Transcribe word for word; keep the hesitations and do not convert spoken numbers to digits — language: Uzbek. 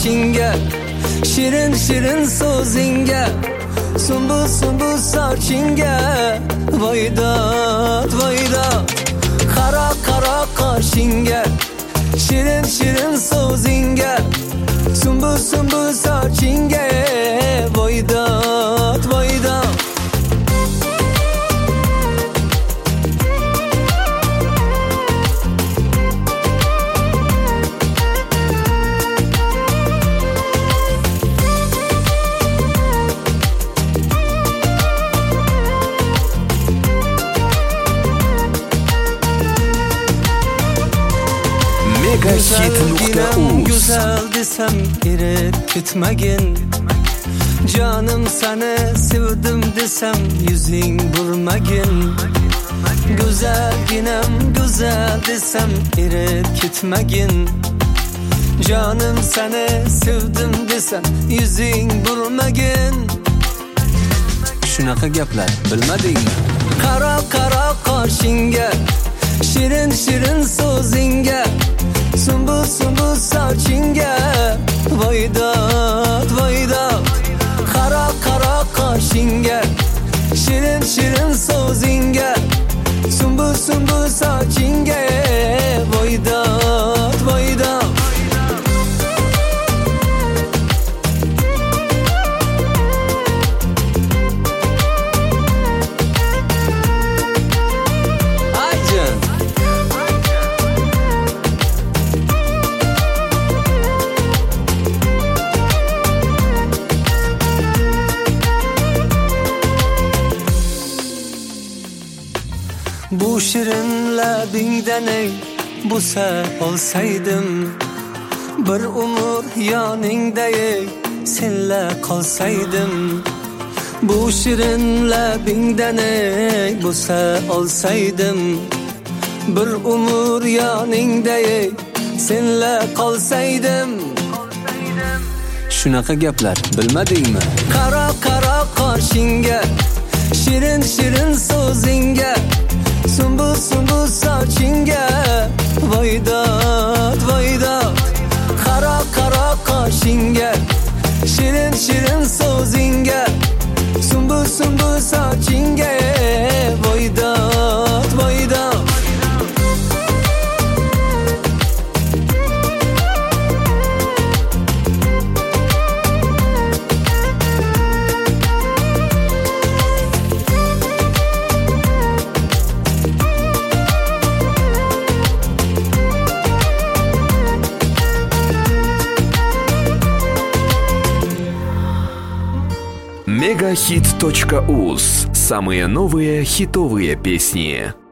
qoshingga, shirin shirin so'zingga, sumbul sumbul sochingga, voydod voydod. Qaro qaro qoshingga, shirin shirin so'zingga, sumbul sumbul sochingga, voydod voydod. Megahit.uz Güzel desem erip gitmegin, canım seni sevdim desem yüzün vurmagin. Güzelginem güzel desem erip gitmegin, canım seni sevdim desem yüzün vurmagin. Shunaqa gaplar bilmadingmi? Qaro qaro qoshingga, shirin shirin so'zingga, sumbul sumbul sochingga, voydod voydod. Qaro qaro qoshingga, shirin shirin so'zingga, sumbul sumbul sochingga, voydod voydod. Bu shirin labingdan ey busa olsaydim, bir umr yoningda ey senla qolsaydim. Bu shirin labingdan ey busa olsaydim, bir umr yoningda ey senla qolsaydim. Shunaqa gaplar bilmadingmi? Qaro qaro qoshingga, shirin shirin so'zingga, sumbul sumbul sochingga, voydod voydod. Qaro qaro qoshingga, shirin shirin so'zingga, sumbul sumbul sochingga, voydod voydod. Megahit.uz. Самые новые хитовые песни.